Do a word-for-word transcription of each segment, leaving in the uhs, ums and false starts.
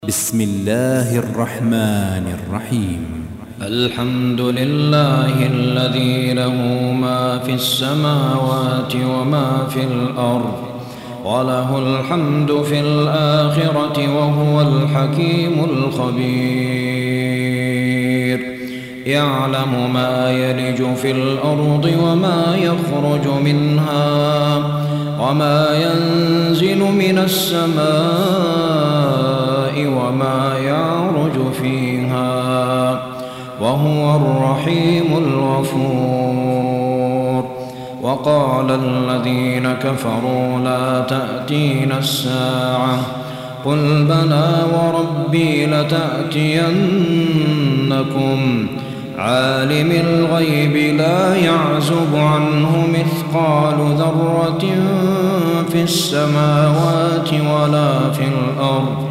بسم الله الرحمن الرحيم. الحمد لله الذي له ما في السماوات وما في الأرض، وله الحمد في الآخرة، وهو الحكيم الخبير. يعلم ما يلج في الأرض وما يخرج منها، وما ينزل من السماء وما يعرج فيها، وهو الرحيم الغفور. وقال الذين كفروا لا تأتينا الساعة، قل بلى وربي لتأتينكم، عالم الغيب لا يعزب عنه مثقال ذرة في السماوات ولا في الأرض،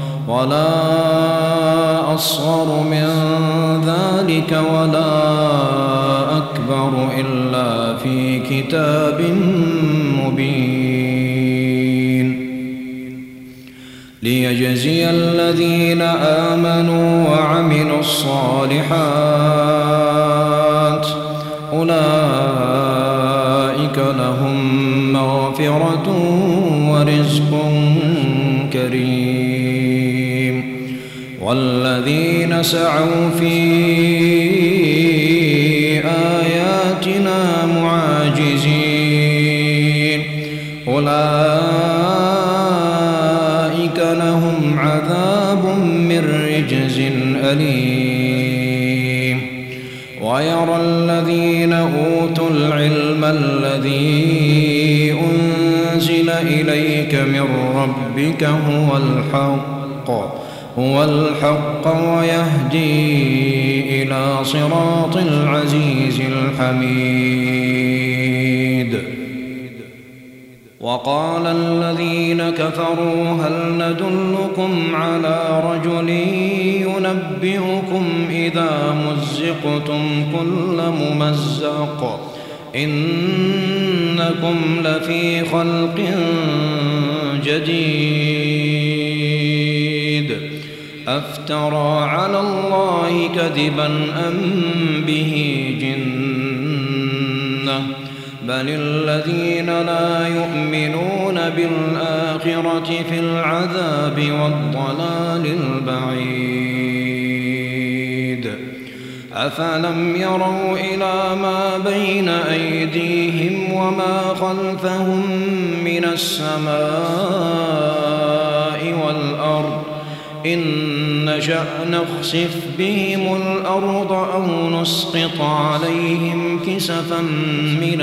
ولا أصغر من ذلك ولا أكبر إلا في كتاب مبين، ليجزي الذين آمنوا وعملوا الصالحات، أولئك لهم مغفرة ورزق كريم. والذين سعوا في آياتنا معاجزين، أولئك لهم عذاب من رجز أليم. ويرى الذين أوتوا العلم الذي أنزل إليك من ربك هو الحق هو الحق ويهدي إلى صراط العزيز الحميد. وقال الذين كفروا هل ندلكم على رجل ينبئكم إذا مزقتم كل ممزق إنكم لفي خلق جديد، أفترى على الله كذبا أم به جنة، بل الذين لا يؤمنون بالآخرة في العذاب والضلال البعيد. أفلم يروا إلى ما بين أيديهم وما خلفهم من السماء والأرض، إن نشأ نخسف بهم الأرض أو نسقط عليهم كسفا من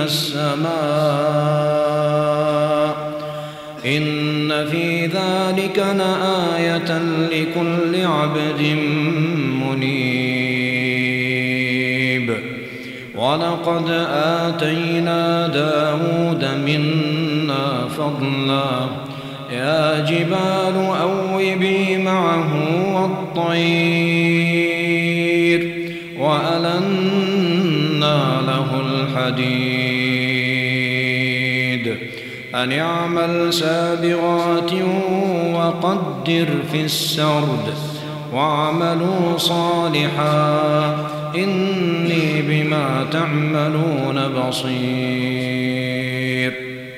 السماء، إن في ذلك لآية لكل عبد منيب. ولقد آتينا داود منا فضلا، يا جبال أوبي معه والطير، وألنا له الحديد، أن اعمل سابغات وقدر في السرد، واعملوا صالحا إني بما تعملون بصير.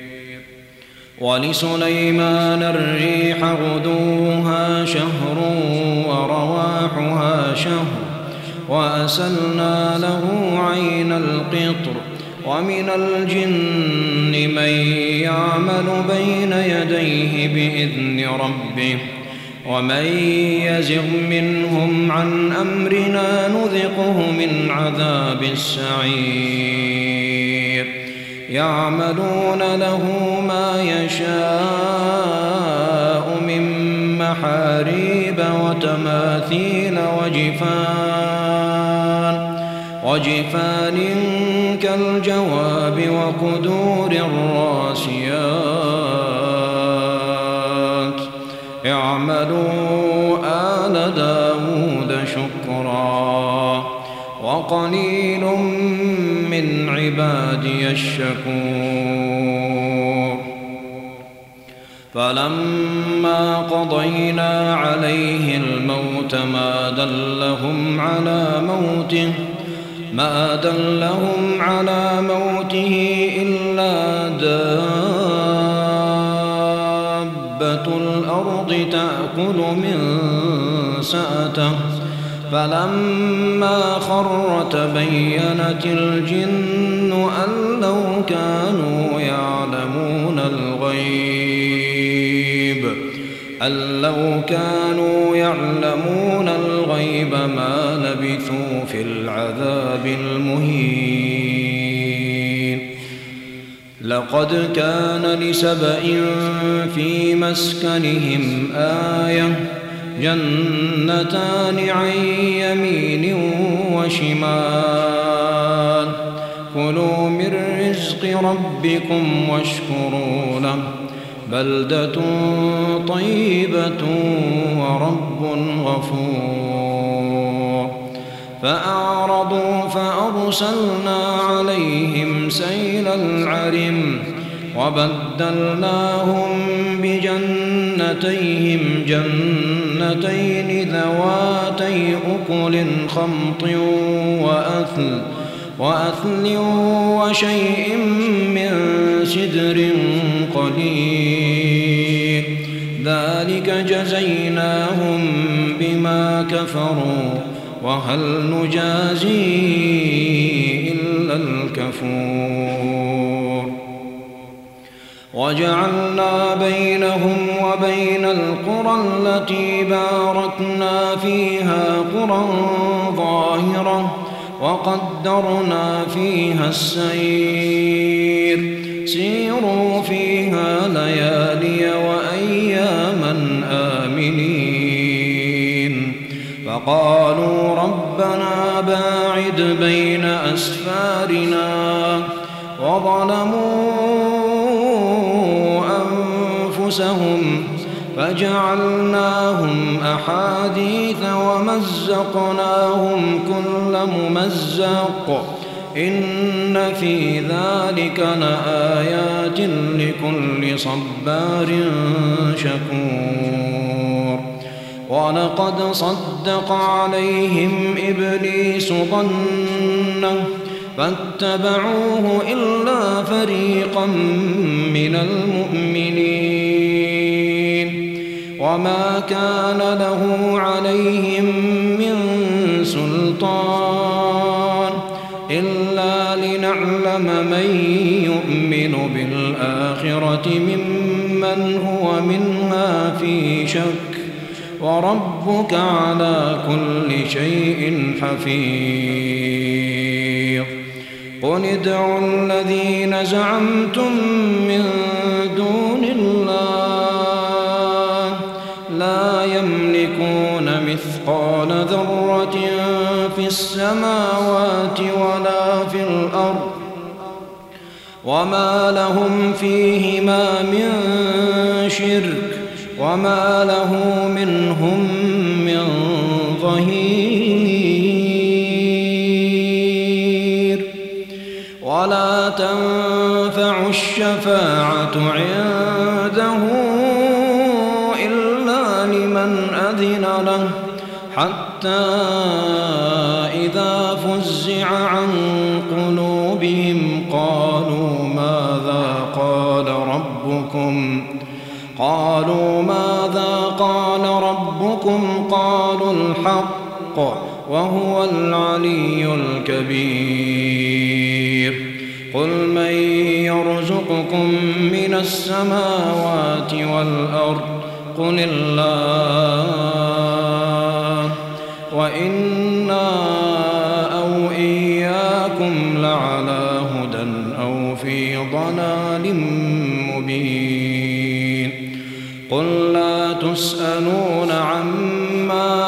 ولسليمان الريح غدوها شهر ورواحها شهر، وأسلنا له عين القطر، ومن الجن من يعمل بين يديه بإذن ربه، ومن يزغ منهم عن أمرنا نذقه من عذاب السعير. يعملون له ما يشاء من محاريب وتماثيل وجفان وجفان كالجواب وقدور الراسيات. اعملوا آل داود شكرا، وقليل من عبادي الشكور. فلما قضينا عليه الموت ما دلهم على موته ما دلهم على موته إلا دابة الأرض تأكل من سأته فلما خر تبينت الجن أن لو كانوا يعلمون الغيب أن لو كانوا يعلمون الغيب ما لبثوا في العذاب المهين. لقد كان لسبإ في مسكنهم آية جنتان عن يمين وشمال كلوا من رزق ربكم واشكروا له بلدة طيبة ورب غفور. فأعرضوا فأرسلنا عليهم سيل العرم وبدلناهم بجنتيهم جنتين ذواتي أكل خمط وأثل وأثل وشيء من سدر قليل ذلك جزيناهم بما كفروا وهل نجازي إلا الكفور. وجعلنا بينهم وبين القرى التي باركنا فيها قرى ظاهرة وقدرنا فيها السير سيروا فيها ليالي وأياما آمنين. فقالوا ربنا باعد بين أسفارنا وظلموا أنفسهم فجعلناهم أحاديث ومزقناهم كل ممزق إن في ذلك لآيات لكل صبار شكور. ولقد صدق عليهم إبليس ظنه فاتبعوه إلا فريقا من المؤمنين وما كان له عليهم من سلطان إلا لنعلم من يؤمن بالآخرة ممن هو منها في شك وربك على كل شيء حفيظ. قل ادعوا الذين زعمتم من دون الله لا يملكون مثقال ذرة في السماوات ولا في الأرض وما لهم فيهما من شرك وما له منهم من ظهير. ولا تنفع الشفاعة عنده إلا لمن أذن له حتى إذا فزع عن قلوبهم قالوا ماذا قال ربكم قالوا ماذا قال ربكم قالوا الحق وهو العلي الكبير. قل من يرزقكم من السماوات والأرض قل الله وإنا أو إياكم لعلى هدى أو في ضلال مبين. قل لا تسألون عما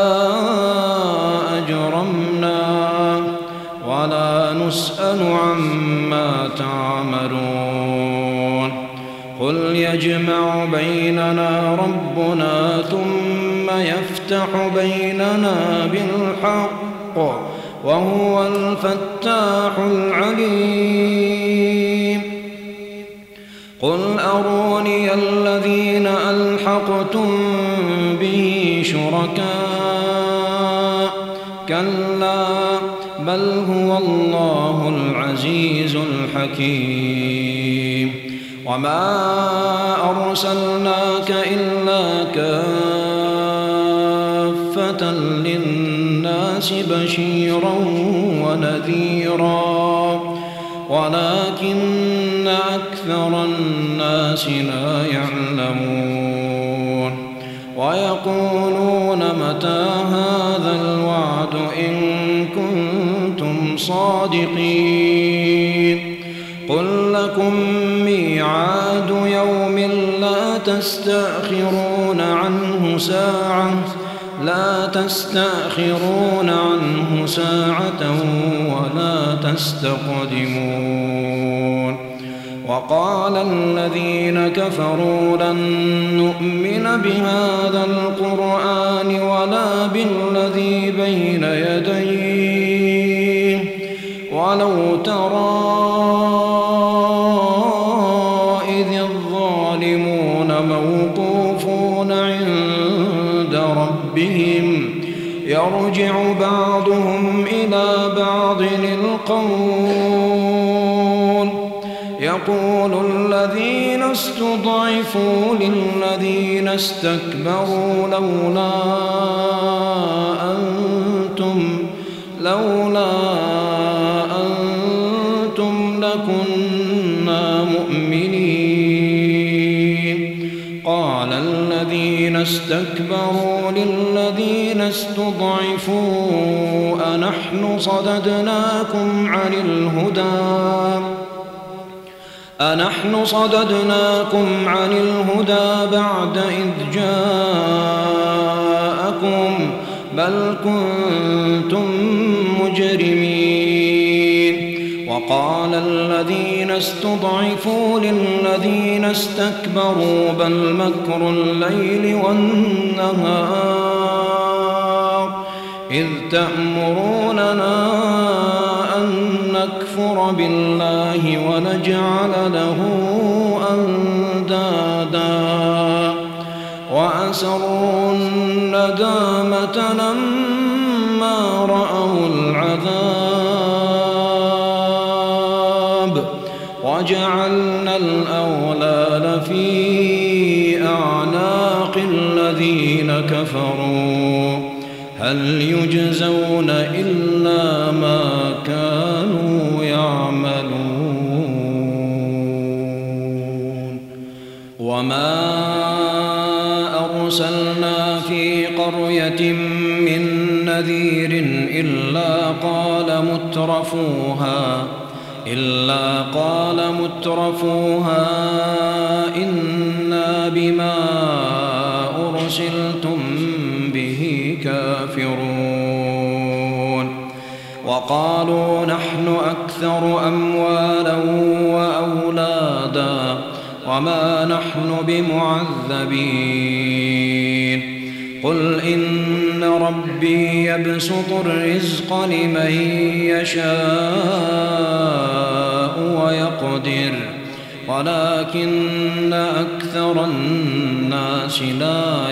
أجرمنا ولا نسأل عما تعملون. قل يجمع بيننا ربنا ثم يفتح بيننا بالحق وهو الفتاح العليم. قل أروني الذين ألحقتم به شركاء كلا بل هو الله العزيز الحكيم وما أرسلناك إلا كافة للناس بشيرا ونذيرا ولكن أكثر الناس لا يعلمون ويقولون متى هذا الوعد إن كنتم صادقين قل لكم ميعاد يوم لا تستأخرون عنه ساعة لا تستأخرون عنه ساعة ولا تستقدمون وقال الذين كفروا لن نؤمن بهذا القرآن ولا بالذي بين يديه ولو ترى إذ الظالمون موقوفون عند ربهم يرجع بعضهم إلى بعض القول يقول الذين استضعفوا للذين استكبروا لولا أنتم لولا أنتم لكنا مؤمنين قال الذين استكبروا للذين استضعفوا أنحن صددناكم عن الهدى أنحن صددناكم عن الهدى بعد إذ جاءكم بل كنتم مجرمين وقال الذين استضعفوا للذين استكبروا بل مكر الليل والنهار إذ تأمروننا أن نكفر بالله ونجعل له أندادا وأسروا الندامة لما رأوا العذاب وجعلنا الأغلال في أعناق الذين كفروا هل يجزون إلا ما كانوا يعملون وما أرسلنا في قرية من نذير إلا قال مترفوها إلا قال مترفوها إنا بما أرسلتم به كافرون وقالوا نحن أكثر أموالا وأولادا وما نحن بمعذبين قل إن ربي يبسط الرزق لمن يشاء ويقدر ولكن أكثر الناس لا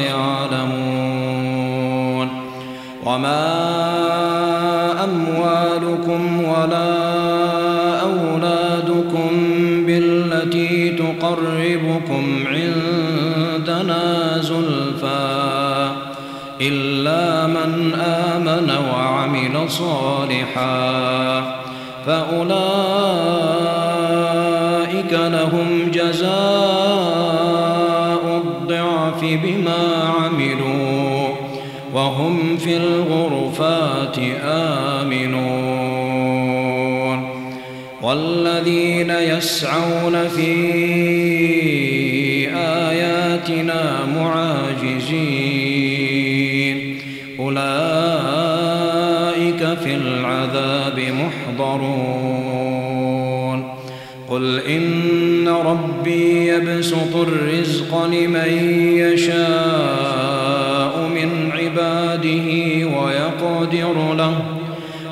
يعلمون وما أموالكم ولا أولادكم بالتي تقربكم عندنا زلفى إلا من آمن وعمل صالحا فأولئك لهم جزاء الضعف بما عملوا وهم في الغرفات آمنون والذين يسعون في آياتنا معاجزين أولئك في العذاب محضرون قل إن ربي يبسط الرزق لمن يشاء من عباده ويقدر له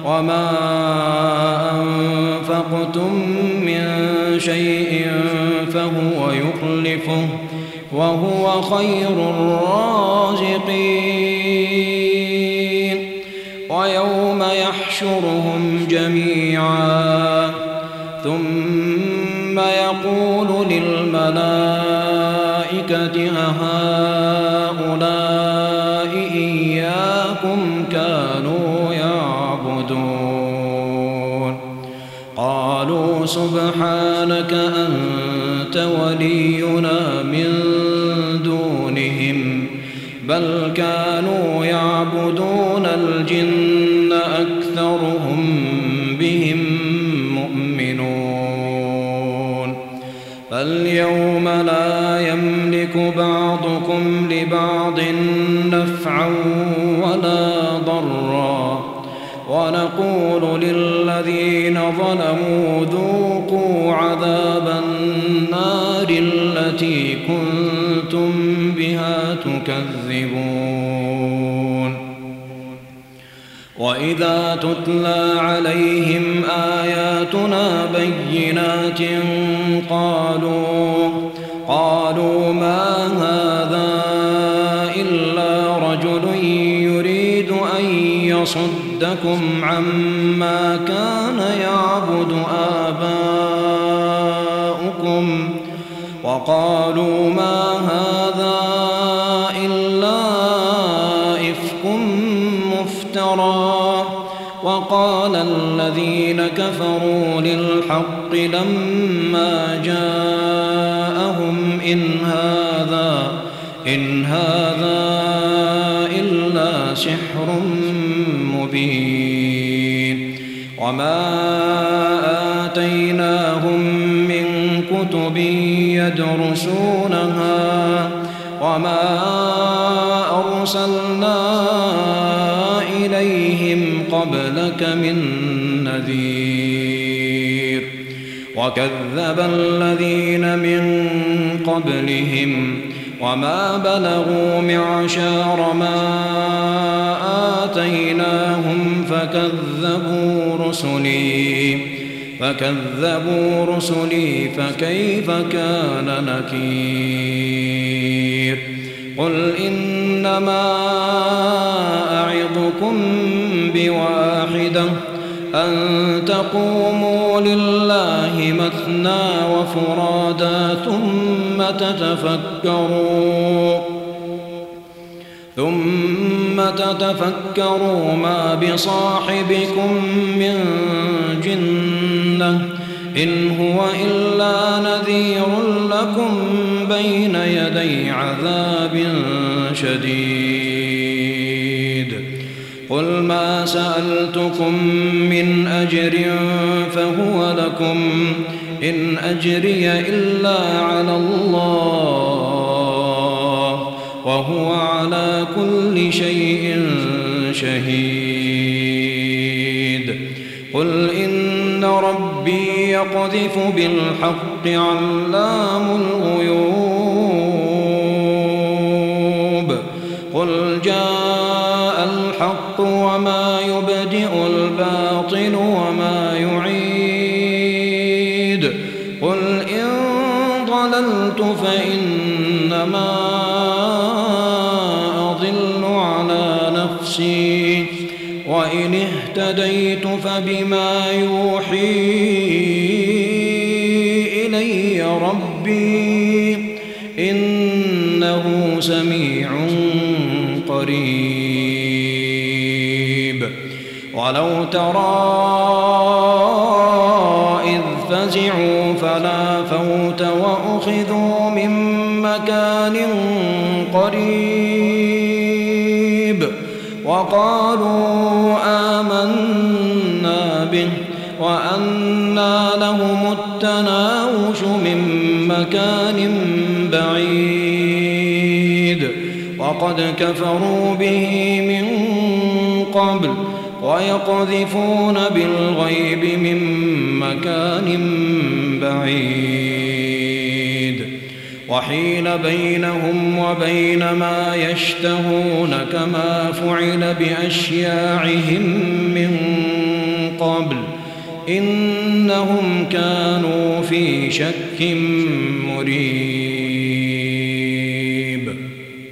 وما أنفقتم من شيء فهو يخلفه وهو خير الرازقين ويوم يحشرهم جميعا ثم يقول للملائكة أهؤلاء إياكم كانوا يعبدون قالوا سبحانك أنت ولينا من دونهم بل كانوا يعبدون الجن أكثرهم بهم مؤمنون فاليوم لا يملك بعضكم لبعض نفعا ولا ضرا ونقول للذين ظلموا ذوقوا عذاب النار التي كنتم بها تكذبون وإذا تتلى عليهم آياتنا بينات قالوا قالوا ما هذا إلا رجل يريد أن يصدكم عما كان يعبد آباؤكم وقالوا ما هذا إلا إفك مفترى وقال الذين كفروا للحق لما جاءهم إن هذا إن هذا إلا سحر مبين وما آتيناهم من كتب يدرسونها وما أرسلنا إليهم قبلك من نذير وكذب الذين من قبلهم وما بلغوا معشار ما آتيناهم فكذبوا رسلي فكذبوا رسلي فكيف كان نكير قل إنما أعظكم بواحدة أن تقوموا لله مثنى وفرادا ثم تتفكروا ثم تتفكروا ما بصاحبكم من جنة إن هو إلا نذير لكم بين يدي عذاب شديد قل ما سألتكم من أجر فهو لكم إن أجري إلا على الله وهو على كل شيء شهيد قل إن ربي يقذف بالحق علام الغيوب قل جاء الحق وما يبدئ الباطل وما يعيد قل إن ضللت فإنما أضل على نفسي وإن اهتديت فبما يوحي إلي ربي إنه سميع قريب ولو ترى إذ فزعوا فلا فوت وأخذوا من مكان قريب وقالوا آمنا به وأنى لهم التناوش من مكان بعيد وقد كفروا به من قبل ويقذفون بالغيب من مكان بعيد وحيل بينهم وبين ما يشتهون كما فعل بأشياعهم من قبل إنهم كانوا في لفي شك مريب.